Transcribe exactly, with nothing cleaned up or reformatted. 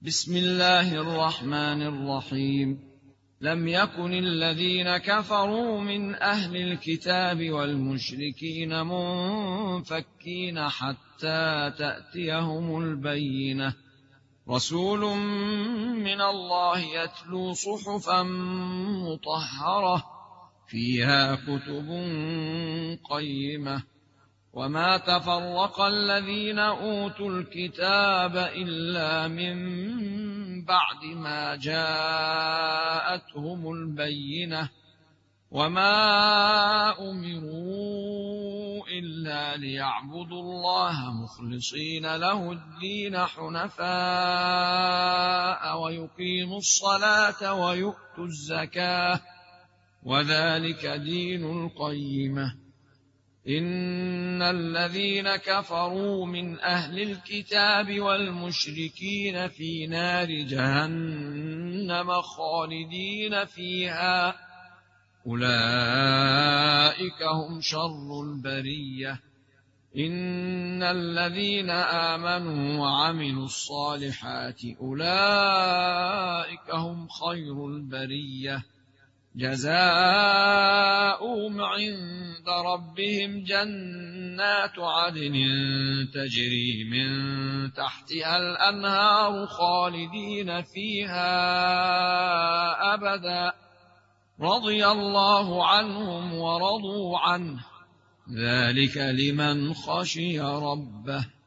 بسم الله الرحمن الرحيم. لم يكن الذين كفروا من أهل الكتاب والمشركين منفكين حتى تأتيهم البينة، رسول من الله يتلو صحفا مطهرة فيها كتب قيمة. وما تفرق الذين أوتوا الكتاب إلا من بعد ما جاءتهم البينة، وما أمروا إلا ليعبدوا الله مخلصين له الدين حنفاء ويقيموا الصلاة ويؤتوا الزكاة، وذلك دين القيمة. إن الذين كفروا من أهل الكتاب والمشركين في نار جهنم خالدين فيها، أولئك هم شر البرية. إن الذين آمنوا وعملوا الصالحات أولئك هم خير البرية، جزاؤهم عند ربهم جنات عدن تجري من تحتها الأنهار خالدين فيها أبدا، رضي الله عنهم ورضوا عنه، ذلك لمن خشي ربه.